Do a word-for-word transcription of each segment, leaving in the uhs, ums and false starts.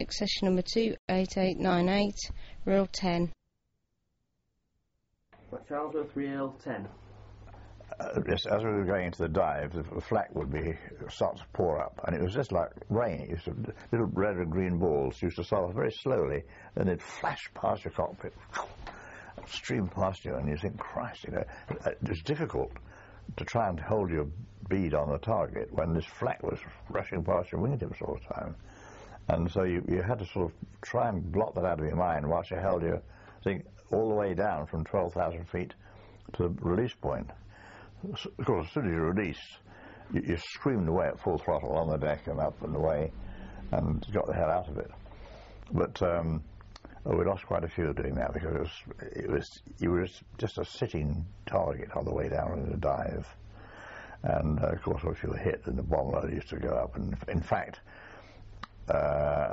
session number two eight eight nine eight, reel ten. Charlesworth, reel ten. Uh, yes, as we were going into the dive, the, the flak would be start to pour up, and it was just like rain. It used to, little red and green balls used to start off very slowly, then they'd flash past your cockpit, stream past you, and you think, Christ, you know, it's difficult to try and hold your bead on the target when this flak was rushing past your wingtips all the time. And so you, you had to sort of try and blot that out of your mind whilst you held your thing all the way down from twelve thousand feet to the release point. Of course, as soon as you release, you, you screamed away at full throttle on the deck and up and away, and got the hell out of it. But um, oh, we lost quite a few doing that because it was, it was you were just a sitting target on the way down in the dive, and uh, of course, if you were hit, then the bomb load used to go up. And in fact, uh,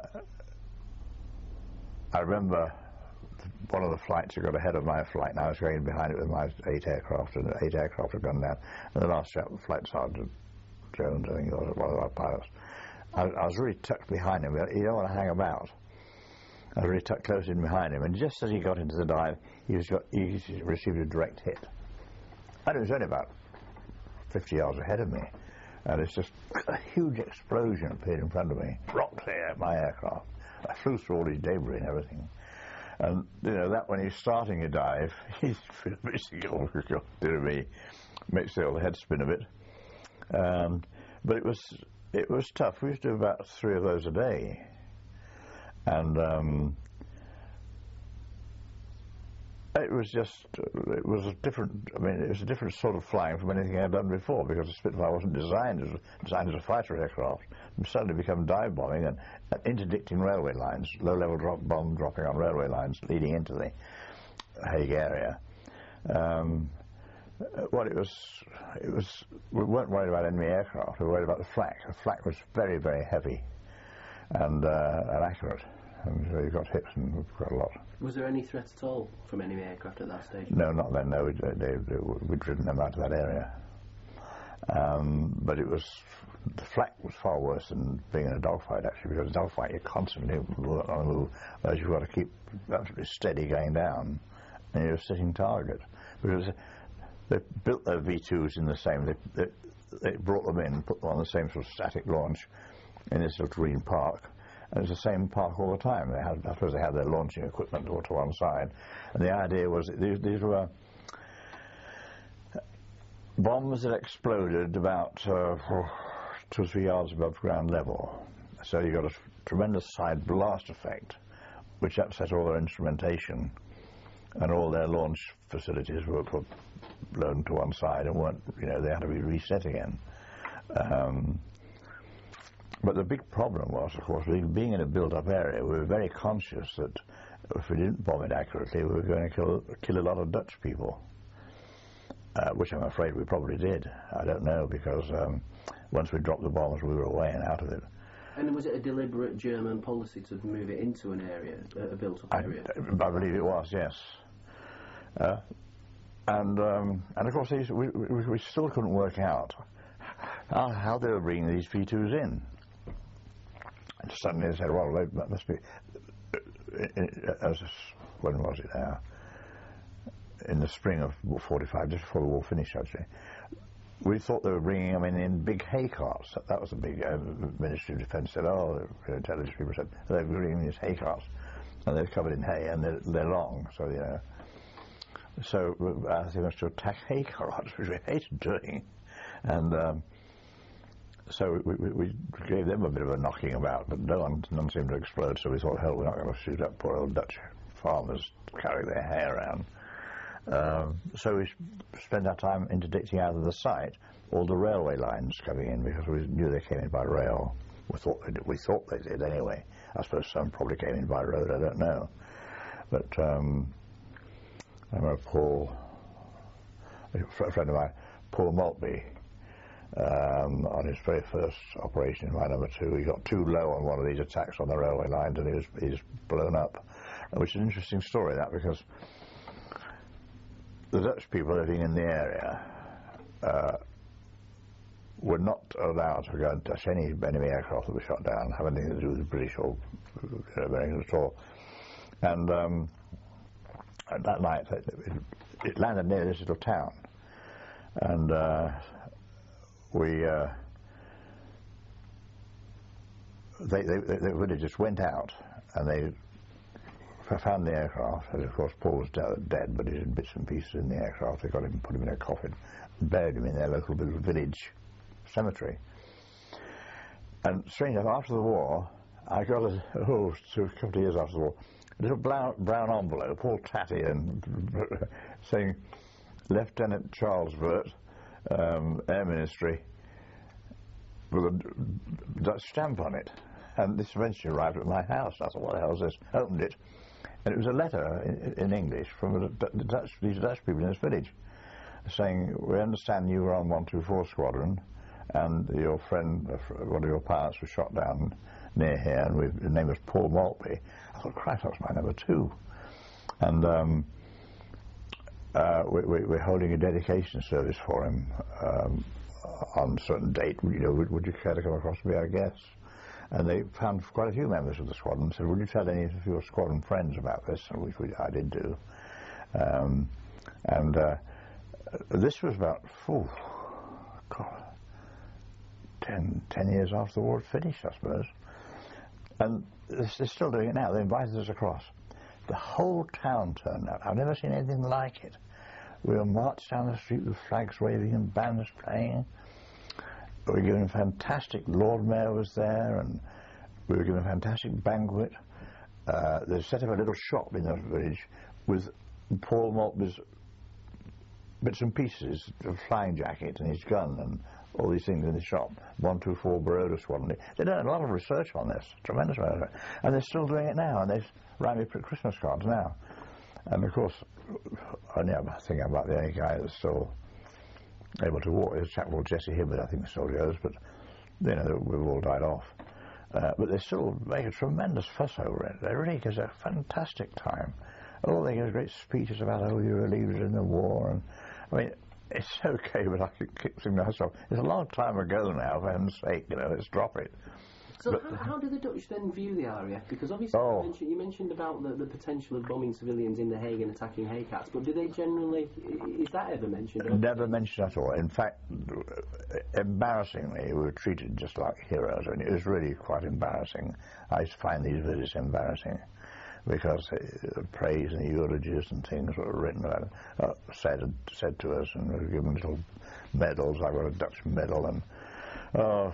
I remember one of the flights that got ahead of my flight, and I was going behind it with my eight aircraft, and the eight aircraft had gone down. And the last chap, Flight Sergeant Jones, I think, was one of our pilots. I, I was really tucked behind him. You don't want to hang about. I was really tucked close in behind him, and just as he got into the dive, he, was got, he received a direct hit. And it was only about fifty yards ahead of me, and it's just a huge explosion appeared in front of me, rocked there at my aircraft. I flew through all these debris and everything. And, you know, that when you're starting a dive, he's basically all to me, makes the old head spin a bit. Um, but it was, it was tough. We used to do about three of those a day. And um, it was just, it was a different, I mean, it was a different sort of flying from anything I'd done before, because the Spitfire wasn't designed as, designed as a fighter aircraft. It suddenly become dive bombing and, and interdicting railway lines, low-level drop bomb dropping on railway lines leading into the Hague area. Um, well, it was, it was, we weren't worried about enemy aircraft, we were worried about the flak. The flak was very, very heavy and, uh, and accurate. And so you got hit and got a lot. Was there any threat at all from enemy aircraft at that stage? No, not then. No, we'd, they, they, we'd driven them out of that area. Um, but it was, the flak was far worse than being in a dogfight, actually, because in a dogfight you're constantly on the move, whereas you've got to keep absolutely steady going down, and you're a sitting target. Because they built their V twos in the same, they, they, they brought them in, put them on the same sort of static launch in this little green park. And it was the same park all the time. They had, I suppose they had their launching equipment all to one side. And the idea was that these, these were bombs that exploded about uh, two or three yards above ground level. So you got a tremendous side blast effect, which upset all their instrumentation, and all their launch facilities were put, blown to one side and weren't, you know, they had to be reset again. Um, But the big problem was, of course, being in a built-up area, we were very conscious that if we didn't bomb it accurately, we were going to kill, kill a lot of Dutch people, uh, which I'm afraid we probably did. I don't know, because um, once we dropped the bombs, we were away and out of it. And was it a deliberate German policy to move it into an area, a built-up area? I, I believe it was, yes. Uh, and, um, and, of course, these, we, we, we still couldn't work out how, how they were bringing these V twos in. And suddenly they said, well, that must be, as when was it now? In the spring of forty-five, just before the war finished, actually. We thought they were bringing them in in big hay carts. That, that was the big uh, Ministry of Defence said, oh, the intelligence people said, they were bringing these hay carts. And they're covered in hay and they're, they're long, so, you know. So uh, they managed to attack hay carts, which we hated doing. And um, so we, we, we gave them a bit of a knocking about, but no one, none seemed to explode, so we thought, hell, we're not going to shoot up poor old Dutch farmers carrying their hay around. Um, so we spent our time interdicting out of the site all the railway lines coming in, because we knew they came in by rail. We thought they did, we thought they did anyway. I suppose some probably came in by road, I don't know. But um, I remember Paul, a friend of mine, Paul Maltby, Um, on his very first operation in my number two, he got too low on one of these attacks on the railway lines, and he was, he was blown up, which is an interesting story, that, because the Dutch people living in the area uh, were not allowed to go and touch any enemy aircraft that were shot down, have anything to do with the British or Americans at all. And um, that night, it, it landed near this little town, and uh, we. Uh, They, they, they really just went out and they found the aircraft, and of course Paul was dead, but he's in bits and pieces in the aircraft. They got him, put him in a coffin, buried him in their local little village cemetery. And strange enough, after the war, I got a, oh, a couple of years after the war, a little brown, brown envelope, all tatty, and saying, Lieutenant Charles Vert, um, Air Ministry, with a Dutch stamp on it. And this eventually arrived at my house. I thought, what the hell is this? Opened it, and it was a letter in, in English from the, the Dutch, these Dutch people in this village, saying, we understand you were on one two four Squadron, and your friend, one of your pilots, was shot down near here, and we, his name was Paul Maltby. I thought, Christ, that was my number two. And um, uh, we, we, we're holding a dedication service for him um, on a certain date. You know, would, would you care to come across and be our guest? And they found quite a few members of the squadron and said, would you tell any of your squadron friends about this? Which we, I did do. Um, and uh, this was about, oh, God, ten, ten years after the war had finished, I suppose. And they're still doing it now. They invited us across. The whole town turned out. I've never seen anything like it. We were marched down the street with flags waving and bands playing. We were given a fantastic, Lord Mayor was there, and we were given a fantastic banquet. Uh, they set up a little shop in the village with Paul Maltby's bits and pieces, a flying jacket and his gun and all these things in the shop. one two four Baroda Squadron. They've done a lot of research on this, tremendous amount of it. And they're still doing it now, and they write me Christmas cards now. And of course, only I think I'm about the only guy that's still able to walk. There's a chap called Jesse Hibbert, I think, still goes, but you know, we've all died off. Uh, but they still make a tremendous fuss over it. They really gives a fantastic time. Oh, they give great speeches about, oh, you were leaders in the war, and I mean, it's okay, but I can keep thinking to myself, it's a long time ago now, for heaven's sake, you know, let's drop it. So but, how, how do the Dutch then view the R A F? Because obviously oh. you, mentioned, you mentioned about the, the potential of bombing civilians in The Hague and attacking Haycats, but do they generally, is that ever mentioned? Never mentioned at all. In fact, embarrassingly, we were treated just like heroes. I mean, it was really quite embarrassing. I used to find these visits embarrassing because the praise and the eulogies and things were written about, uh, said said to us, and we were given little medals. I got a Dutch medal, and oh.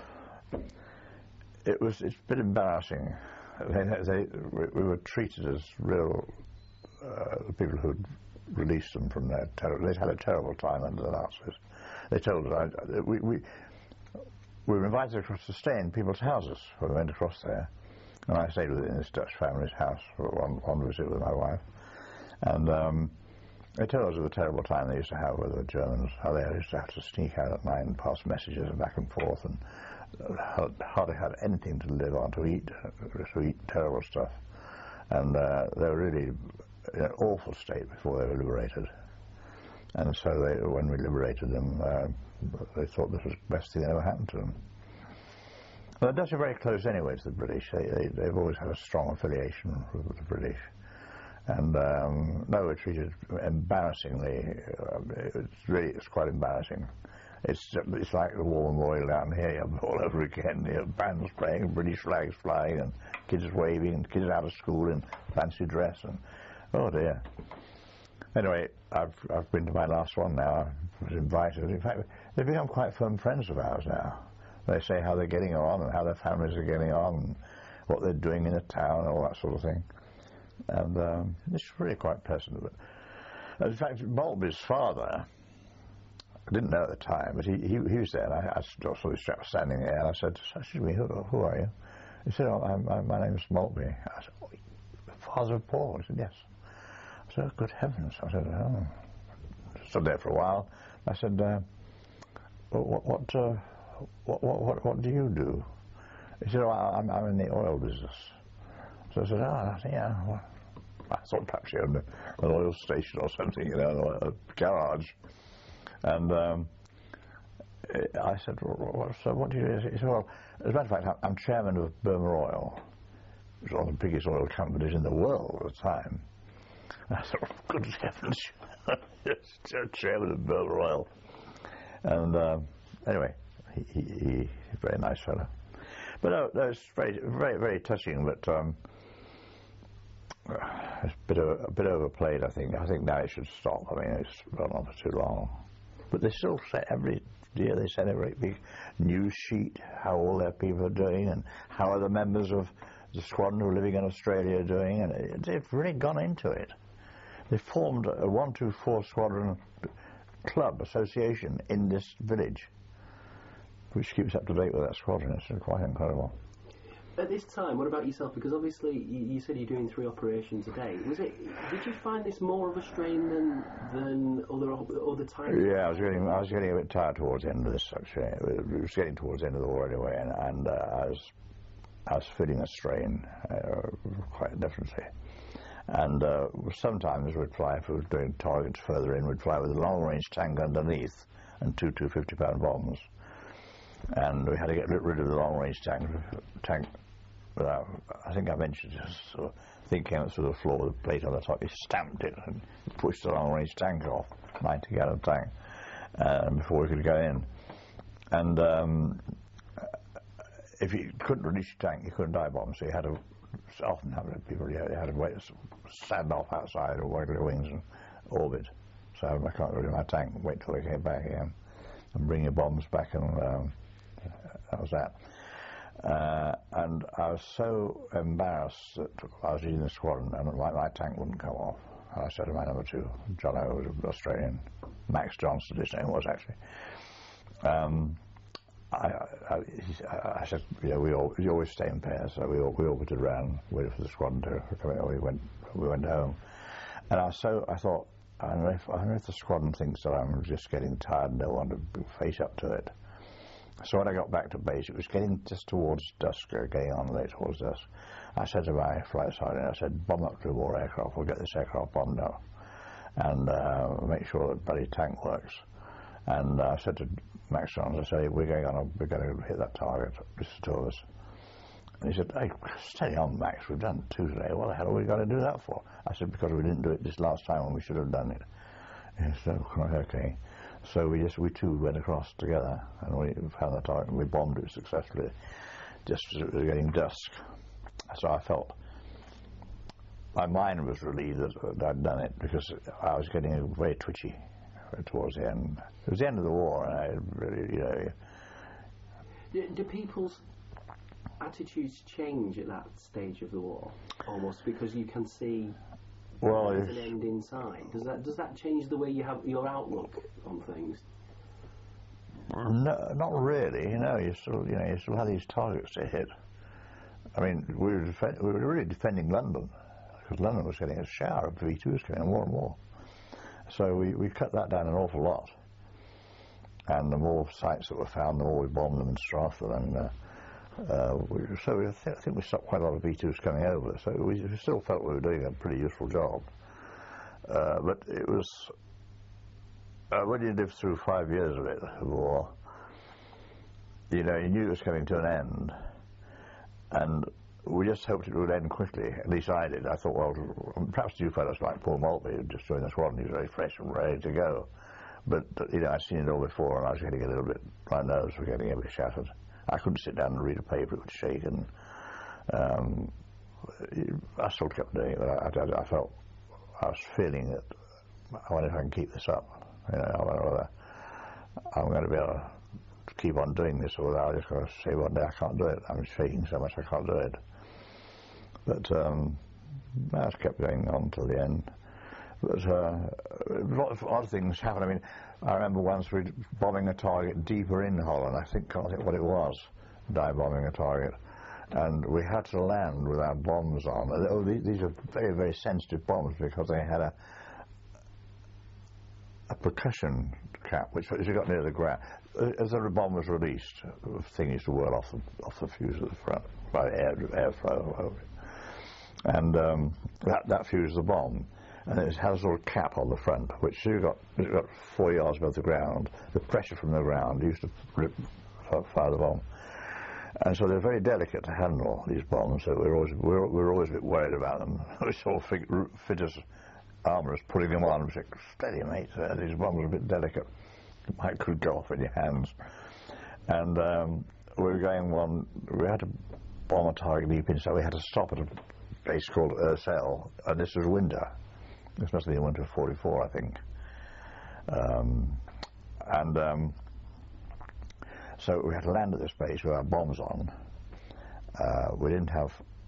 It was, it's a bit embarrassing. They, they, we were treated as real uh, people who'd released them from their terror. They'd had a terrible time under the Nazis. They told us, I, we, we, we were invited across to stay in people's houses when we went across there. And I stayed within this Dutch family's house for one, one visit with my wife. And um, they told us of the terrible time they used to have with the Germans, how they used to have to sneak out at night and pass messages back and forth, and hardly had anything to live on, to eat, to eat terrible stuff. And uh, they were really in an awful state before they were liberated. And so they, when we liberated them, uh, they thought this was the best thing that ever happened to them. Well, the Dutch are very close anyway to the British. They, they, they've always had a strong affiliation with the British. And um, no, we're treated embarrassingly. Uh, it's really, it's quite embarrassing. It's it's like the war memorial down here all over again. You know, bands playing, British flags flying, and kids waving, and kids out of school in fancy dress, and oh dear. Anyway, I've I've been to my last one now. I was invited. In fact, they've become quite firm friends of ours now. They say how they're getting on and how their families are getting on, and what they're doing in the town, and all that sort of thing. And um, it's really quite pleasant. But in fact, Maltby's father, I didn't know at the time, but he, he, he was there, and I, I saw this chap standing there, and I said, excuse me, who, who are you? He said, oh, I'm, I'm, my name's Maltby. I said, oh, father of Paul? He said, yes. I said, oh, good heavens. I said, oh. Stood there for a while. I said, uh, what, what, uh, what, what, what, what do you do? He said, oh, I'm, I'm in the oil business. So I said, oh, yeah, well, I thought perhaps you had an oil station or something, you know, a garage. And um, uh, I said, well, what, so what do you do? He said, well, as a matter of fact, I'm, I'm chairman of Burma Oil, which was one of the biggest oil companies in the world at the time. And I thought, oh, good heavens, chairman of Burma Oil. And uh, anyway, he, he, he, he's a very nice fellow. But no, no, it's very, very, very touching. But um, it's a bit, of, a bit overplayed, I think. I think now it should stop. I mean, it's gone on for too long. But they still say every year they send a great big news sheet how all their people are doing and how are the members of the squadron who are living in Australia doing, and it, they've really gone into it. They formed a one two four Squadron club association in this village, which keeps up to date with that squadron. It's quite incredible. At this time, what about yourself? Because obviously you, you said you're doing three operations a day. Was it? Did you find this more of a strain than than other other times? Yeah, I was getting I was getting a bit tired towards the end of this. Actually, it was getting towards the end of the war anyway, and, and uh, I was I was feeling a strain uh, quite definitely. And uh, sometimes we'd fly, if we were doing targets further in, we'd fly with a long-range tank underneath and two two fifty-pound bombs. And we had to get rid of the long-range tank. tank without, I think I mentioned this sort of thing came up through the floor with a plate on the top. He stamped it and pushed the long-range tank off, ninety-gallon tank, uh, before we could go in. And um, if you couldn't release your tank, you couldn't dive bomb, so you had to often have people you had to wait, stand off outside or wait their wings and orbit. So I can't get rid of my tank, wait till they came back again, and bring your bombs back, and um, that was that. Uh, and I was so embarrassed that I was using the squadron and my, my tank wouldn't come off. I said to my number two, John O, was an Australian, Max Johnson, his name was actually. Um, I, I, I said, you know, we, all, we always stay in pairs, so we all, we orbited around, waited for the squadron to come in, we went, we went home. And I was so, I thought, I don't know if, I don't know if the squadron thinks that I'm just getting tired and don't want to face up to it. So when I got back to base, it was getting just towards dusk, getting on late towards dusk. I said to my flight sergeant, I said, bomb up two more aircraft, we'll get this aircraft bombed up and uh, make sure that bloody tank works. And I said to Max Johns, I said, we're going on, a, we're going to hit that target, just the two of us. And he said, hey, steady on, Max, we've done two today, what the hell are we going to do that for? I said, because we didn't do it this last time when we should have done it. He said, okay. So we just, we two went across together and we found the target and we bombed it successfully, just as it was getting dusk. So I felt, my mind was relieved that I'd done it because I was getting very twitchy towards the end. It was the end of the war, and I really, you know. Do, do people's attitudes change at that stage of the war, almost because you can see well, there's an end inside? Does that does that change the way you have your outlook on things? No, not really. You know, you still, you know, you still have these targets to hit. I mean, we were defend, we were really defending London because London was getting a shower of V twos coming more and more. So we, we cut that down an awful lot. And the more sites that were found, the more we bombed them in Stratford. And uh, uh, we, so we, I, th I think we stopped quite a lot of V twos coming over. So we, we still felt we were doing a pretty useful job. Uh, but it was, uh, when you lived through five years of it, the war, you know, you knew it was coming to an end. And we just hoped it would end quickly. At least I did. I thought, well, perhaps you fellows like Paul Maltby, who just joined the squadron, he was very fresh and ready to go. But, you know, I'd seen it all before, and I was getting a little bit, my nerves were getting a bit shattered. I couldn't sit down and read a paper, it would shake, and um, I still kept doing it, but I, I, I felt, I was feeling that, I wonder if I can keep this up. You know, I wonder whether I'm going to be able to keep on doing this, or whether I'll just going to say one day I can't do it. I'm shaking so much I can't do it. But um, I just kept going on till the end. But uh, a lot of odd things happened. I mean, I remember once we were bombing a target deeper in Holland. I think, can't think what it was, dive bombing a target. And we had to land with our bombs on. Oh, these are very, very sensitive bombs because they had a, a percussion cap, which as you got near the ground, as the bomb was released, the thing used to whirl off the, off the fuse at the front by air, airflow over it. And um, that, that fused the bomb. and it has a little cap on the front, which you got, you got four yards above the ground. The pressure from the ground used to rip, fire the bomb. And so they're very delicate to handle, these bombs, so we're always, we're, we're always a bit worried about them. We saw fitters, armourers putting them on, and we said, steady mate, uh, these bombs are a bit delicate. It might could go off in your hands. And um, we were going one, we had to bomb a target deep in, so we had to stop at a place called Ursel, and this was winter. This must have been winter of forty-four, I think. Um, and um, so we had to land at this place with our bombs on. Uh, we didn't have.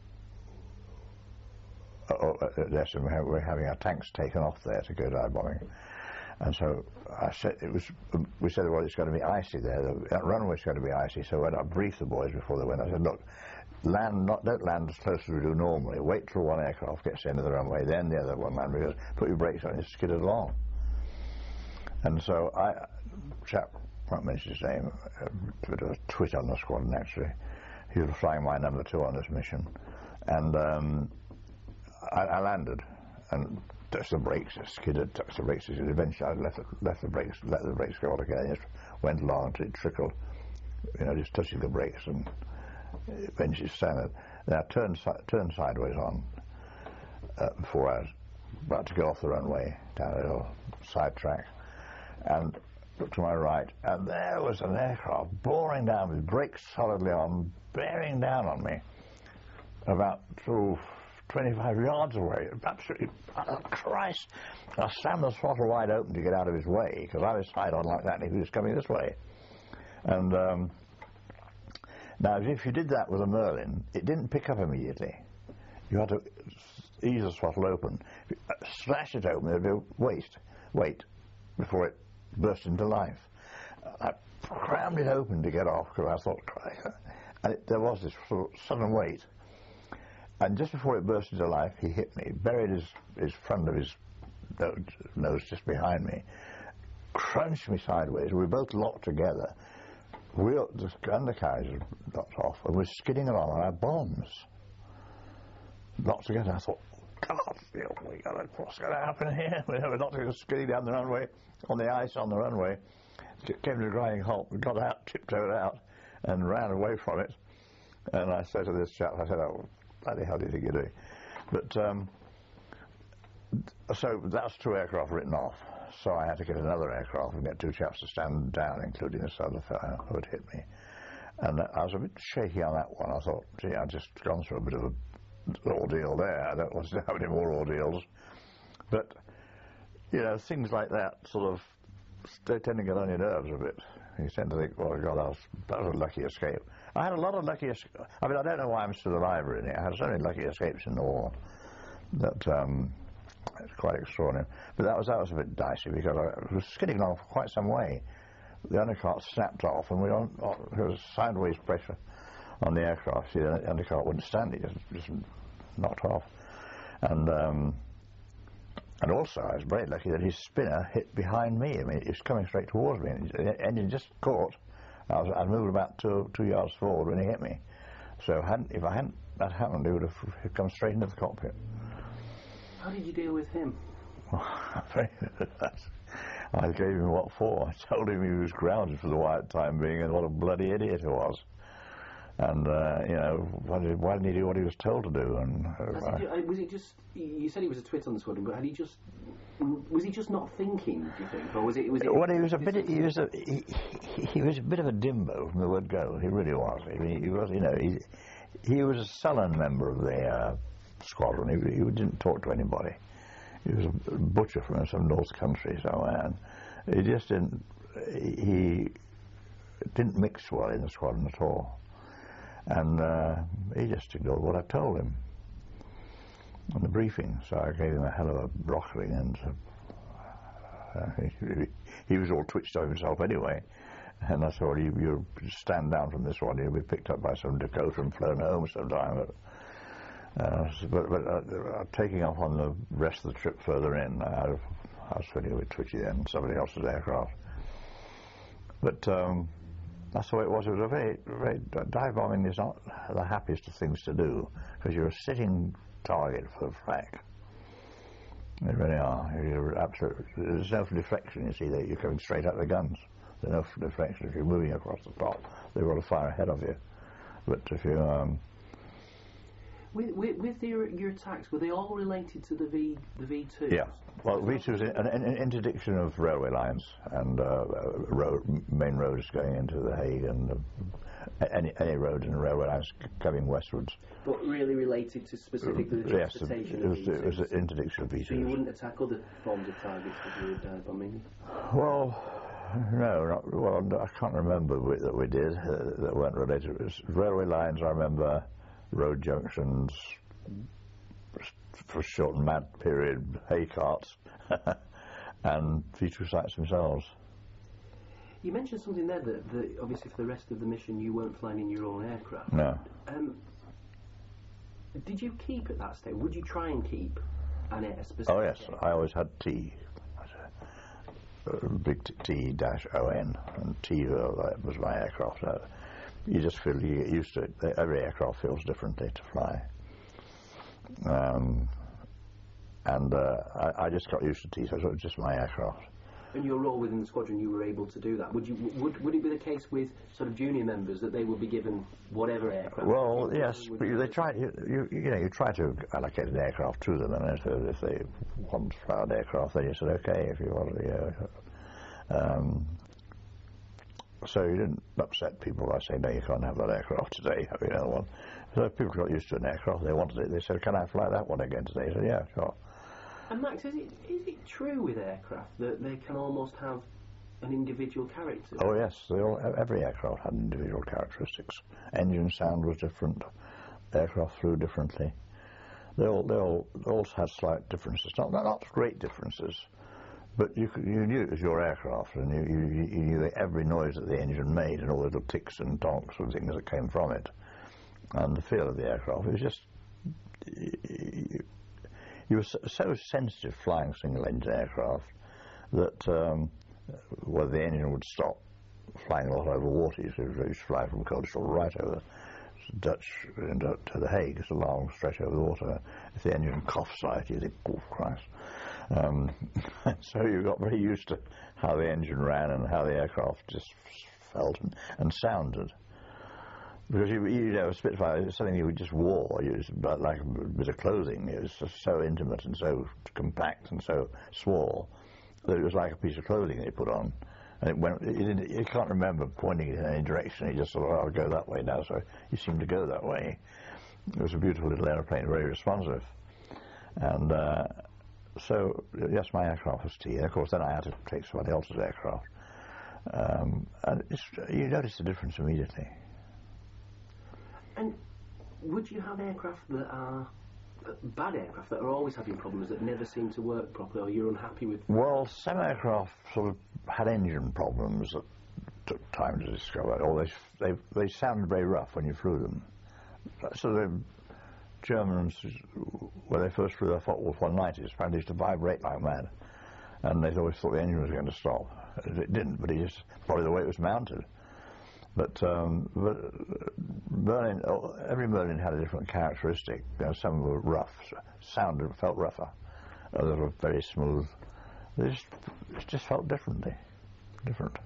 Oh, uh, yes, and we were having our tanks taken off there to go dive bombing. And so I said it was. We said, well, it's going to be icy there. That runway's going to be icy. So when I briefed the boys before they went, I said, look, land not don't land as close as we do normally. Wait till one aircraft gets into the runway, then the other one land, because put your brakes on, it skidded along. And so I, chap, I won't mention his name, a bit of a twit on the squadron actually. He was flying my number two on this mission, and um, I, I landed and touched the brakes, it skidded, touched the brakes, and eventually I left the, left the brakes, let the brakes go on again. It went along until it trickled, you know, just touching the brakes, and eventually standard. Then I turned, turned sideways on uh, before I was about to go off the runway down a little side track, and looked to my right, and there was an aircraft boring down with brakes solidly on, bearing down on me about two, twenty-five yards away. Absolutely, oh Christ! I slammed the throttle wide open to get out of his way, because I was side on like that and he was coming this way. And um, now, if you did that with a Merlin, it didn't pick up immediately. You had to ease the throttle open. If you slash it open, there'd be wait, wait, before it burst into life. I crammed it open to get off, because I thought, and it, there was this sort of sudden wait. And just before it burst into life, he hit me, buried his, his front of his nose just behind me, crunched me sideways. We were both locked together. Wheel, the undercarriage was knocked off, and we're skidding along on our bombs. Locked together. I thought, God, we got to, what's going to happen here? We're not skidding down the runway, on the ice on the runway. It came to a grinding halt. We got out, tiptoed out, and ran away from it. And I said to this chap, I said, oh, bloody hell do you think you're doing? But, um, so that's two aircraft written off. So I had to get another aircraft and get two chaps to stand down, including this other fellow who had hit me. And I was a bit shaky on that one. I thought, gee, I'd just gone through a bit of an ordeal there. I don't want to have any more ordeals. But, you know, things like that sort of, they tend to get on your nerves a bit. You tend to think, well, God, that was, that was a lucky escape. I had a lot of lucky escapes. I mean, I don't know why I'm still alive, really. I had so many lucky escapes in the war that um, it's quite extraordinary. But that was that was a bit dicey, because I was skidding along for quite some way. The undercart snapped off, and we on, on, there was sideways pressure on the aircraft. See, the undercart wouldn't stand it; just, just knocked off. And um, and also, I was very lucky that his spinner hit behind me. I mean, it was coming straight towards me, and the engine just caught. I was I'd moved about two two yards forward when he hit me. So hadn't if I hadn't that happened, he would have come straight into the cockpit. How did you deal with him? I gave him what for. I told him he was grounded for the time being, and what a bloody idiot he was. And uh, you know, why, did, why didn't he do what he was told to do? And uh, I, was it just? You said he was a twit on the squadron, but had he just? Was he just not thinking? Do you think, or was it? Was it well, he was a bit. He was a. He, he, he was a bit of a dimbo from the word go. He really was. I mean, he was. You know, he he was a sullen member of the uh, squadron. He, he didn't talk to anybody. He was a butcher from some north country, so and he just didn't. He didn't mix well in the squadron at all. And uh, he just ignored what I told him on the briefing, so I gave him a hell of a broccoli, and uh, he, he was all twitched over himself anyway. And I said, well, you, you stand down from this one, you'll be picked up by some Dakota and flown home sometime. But, uh, but, but uh, taking off on the rest of the trip further in, I, I was feeling a bit twitchy then, somebody else's aircraft. But um, that's the way it was. It was a very, very, dive bombing is not the happiest of things to do, because you're a sitting target for the flak. They really are. You're absolutely, there's no deflection, you see, that you're coming straight out of the guns. There's no deflection. If you're moving across the top, they've got to fire ahead of you. But if you... Um, with, with, with your, your attacks, were they all related to the V the V two? Yeah. Well, V two is an, an, an interdiction of railway lines and uh, road, main roads going into The Hague and uh, any, any roads and railway lines coming westwards. But really related to specifically the yes, transportation it of was, V two? it was an interdiction of V two. So you wouldn't attack other forms of targets that you would uh, bombing? Well, no, not, well, I can't remember we, that we did uh, that weren't related. It was railway lines, I remember, road junctions, for a short and mad period, hay carts, and V two sites themselves. You mentioned something there that, that obviously for the rest of the mission you weren't flying in your own aircraft. No. Um, did you keep at that stage? Would you try and keep an air specific? Oh yes, I always had T. Uh, big T dash O N, and T uh, was my aircraft. Uh, you just feel you get used to it. Every aircraft feels differently to fly. Um, and uh, I, I just got used to T, so it was just my aircraft. In your role within the squadron, you were able to do that. Would you? Would would it be the case with sort of junior members that they would be given whatever aircraft? Well, yes, but you, they try. You, you, you know, you try to allocate an aircraft to them, and if, if they want to fly an aircraft, then you said okay. If you want to, uh, um, so you didn't upset people by saying no, you can't have that aircraft today. Have another one. So if people got used to an aircraft, they wanted it. They said, "Can I fly that one again today?" I said, "Yeah, sure." And Max, is it is it true with aircraft that they can almost have an individual character? Oh yes, they all, every aircraft had individual characteristics. Engine sound was different. Aircraft flew differently. They all they all, they all had slight differences. Not not great differences, but you could, you knew it was your aircraft, and you, you, you knew every noise that the engine made and all the little ticks and donks and things that came from it, and the feel of the aircraft. It was just. You, You were so, so sensitive flying single-engine aircraft that um, whether the engine would stop flying a lot over water, you used to fly from Colchester right over Dutch into, to The Hague. It's a long stretch over the water. If the engine coughs slightly, you think, oh, Christ. Um, so you got very used to how the engine ran and how the aircraft just felt and, and sounded. Because you, you know, a Spitfire is something you just wore, you was like a bit of clothing. It was just so intimate and so compact and so small that it was like a piece of clothing they put on. And it went. You, didn't, you can't remember pointing it in any direction. You just thought, oh, I'll go that way now. So you seemed to go that way. It was a beautiful little aeroplane, very responsive. And uh, so, yes, my aircraft was T. And of course, then I had to take somebody else's aircraft. Um, and it's, you notice the difference immediately. And would you have aircraft that are uh, bad aircraft that are always having problems that never seem to work properly, or you're unhappy with? Well, some aircraft sort of had engine problems that took time to discover, or they they they sounded very rough when you flew them. So the Germans, when they first flew their Focke-Wulf one nineties, apparently used to vibrate like mad, and they always thought the engine was going to stop. It didn't, but it just probably the way it was mounted. But, um, but Merlin, every Merlin had a different characteristic. You know, some were rough, sounded, felt rougher. Others were very smooth. They just, it just felt differently, different.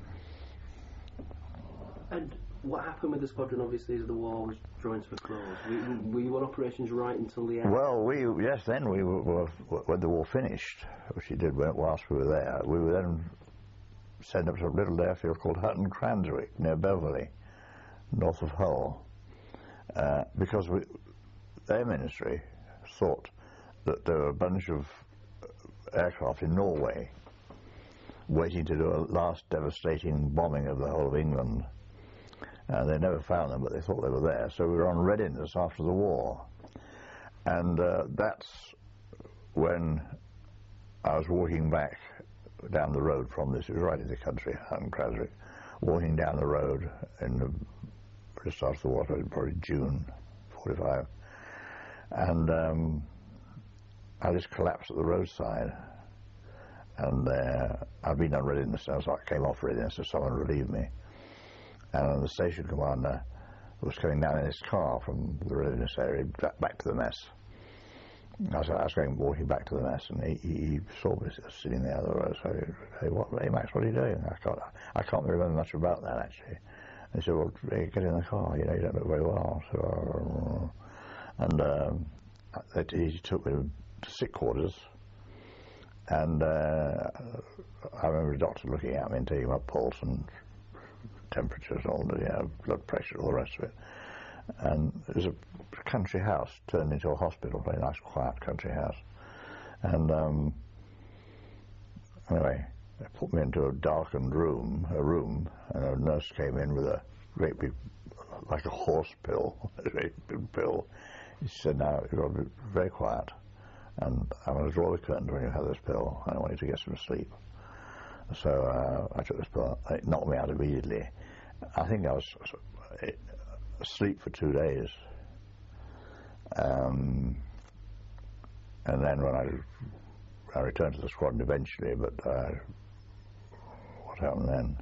And what happened with the squadron, obviously, as the war was drawing to a close? Were, were you on operations right until the end? Well, we yes, then we were, were when the war finished, which we did whilst we were there. We were then sent up to a little airfield called Hutton Cranswick near Beverley, north of Hull, uh, because we, their ministry thought that there were a bunch of aircraft in Norway waiting to do a last devastating bombing of the whole of England. Uh, they never found them, but they thought they were there. So we were on readiness after the war. And uh, that's when I was walking back down the road from this. It was right in the country, Hutton Cranswick, walking down the road in the, just after the war, probably June forty-five. And um, I just collapsed at the roadside. And uh, I'd been on readiness now, so I came off readiness, so someone relieved me. And the station commander was coming down in his car from the readiness area back to the mess. I was, I was going walking back to the mess, and he, he, he saw me sitting there. So, hey, what, hey, Max, what are you doing? I can't, I can't remember much about that actually. And he said, well, hey, get in the car. You know, you don't look very well. So, uh, and um, he took me to sick quarters, and uh, I remember the doctor looking at me and taking my pulse and temperatures and all the, you know, blood pressure, all the rest of it. And it was a country house turned into a hospital, a very nice, quiet country house. And um, anyway, they put me into a darkened room, a room, and a nurse came in with a great big, like a horse pill, a great big pill. He said, now, you've got to be very quiet, and I'm going to draw the curtain when you have this pill, and I want you to get some sleep. So uh, I took this pill, and it knocked me out immediately. I think I was asleep for two days. Um, and then when I, I returned to the squadron eventually, but uh, what happened then?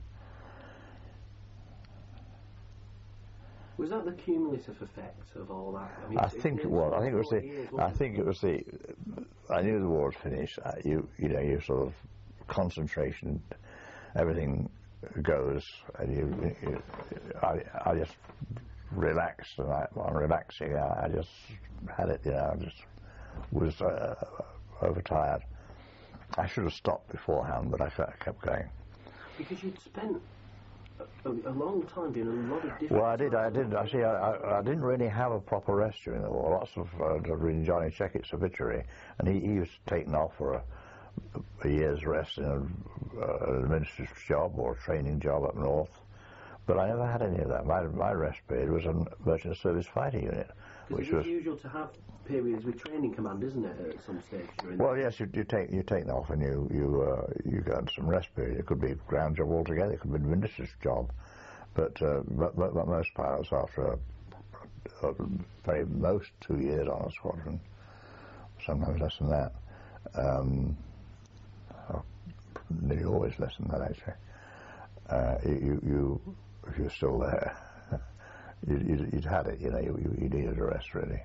Was that the cumulative effect of all that? I, mean, I think it was. I think it was the. Years, I think it was the. I knew the war was finished. Uh, you, you know, you sort of concentration, everything goes, and you. you I, I just relaxed, and I, I'm relaxing. I, I just had it. You know, I just was uh, overtired. I should have stopped beforehand, but I kept going. Because you'd spent a, a long time doing a lot of different. Well, I did. I did. Actually, I, I, I didn't really have a proper rest during the war. Lots of uh, reading Johnny Checkett's obituary, and he, he was taken off for a, a year's rest in a, uh, an administrative job or a training job up north. But I never had any of that. My my rest period was an merchant service fighter unit, which it's was usual to have periods with training command, isn't it? At some stage during. Well, yes, you, you take you take them off and you you uh, you got some rest period. It could be a ground job altogether. It could be an administrative job, but uh, but, but but most pilots after a, a very most two years on a squadron, sometimes less than that. Um, oh, nearly always less than that actually. Uh, you you if you're still there, you, you'd, you'd had it. You know, you, you needed a rest really.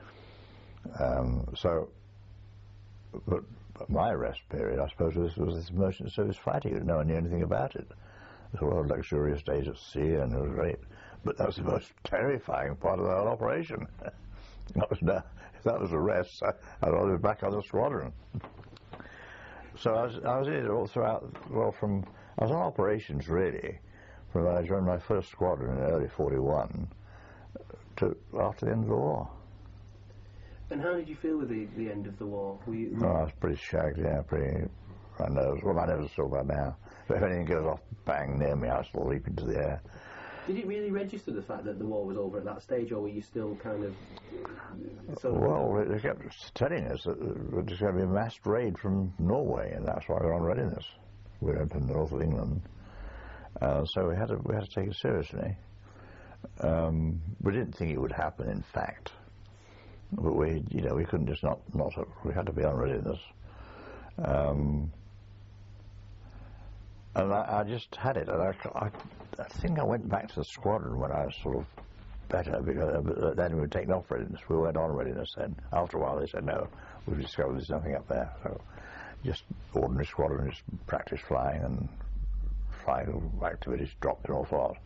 Um, so, but, but my rest period, I suppose, was, was this merchant service fighting unit. No one knew anything about it. There were a lot of luxurious days at sea, and it was great. But that was the most terrifying part of the whole operation. That was no, if that was a rest, I, I'd rather be back on the squadron. So I was, I was in it all throughout. Well, from I was on operations really, from when I joined my first squadron in early forty-one to after the end of the war. And how did you feel with the, the end of the war? Were you, were Oh, I was pretty shagged, yeah, pretty. My nerves, well, my nerves are still bad now. But if anything goes off bang near me, I still leap into the air. Did it really register the fact that the war was over at that stage, or were you still kind of... Sort of well, they kept telling us that there's going to be a mass raid from Norway, and that's why we're on readiness. We're up in the north of England. Uh, so we had to we had to take it seriously. Um, we didn't think it would happen, in fact. But we, you know, we couldn't just not, not, we had to be on readiness. Um, and I, I just had it, and I, I, I think I went back to the squadron when I was sort of better, because then we were taken off readiness. We went on readiness then. After a while they said, no, we've discovered there's nothing up there. So just ordinary squadron, just practice flying, and flying activities dropped an awful lot.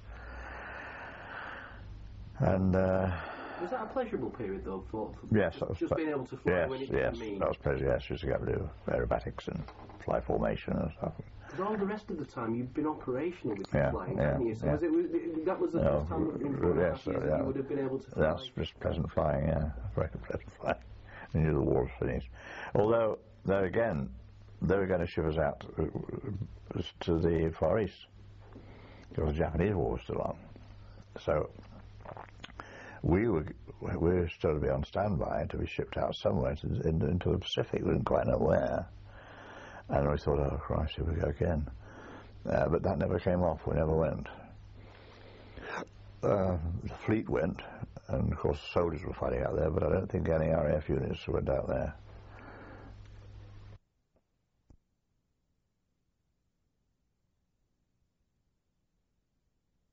And uh, was that a pleasurable period though? For, for yes, just, that was just being able to fly yes, when it yes, didn't mean. that was pleasure. Yes, just to get to do aerobatics and fly formation and stuff. Because all the rest of the time you've been operational with Yeah, flying, yeah, haven't you? So yeah. was it, was it, that was the No, first time in four and a half yes, years yeah. that you would have been able to fly. That's just pleasant flying, yeah, very pleasant flying. I knew the war was finished. Although, there again, they were going to ship us out to, to the Far East, because the Japanese war was still on. So we were we were still to be on standby to be shipped out somewhere to, in, into the Pacific. We didn't quite know where, and we thought, oh Christ, here we go again. Uh, but that never came off. We never went. Uh, the fleet went, and of course soldiers were fighting out there, but I don't think any R A F units went out there.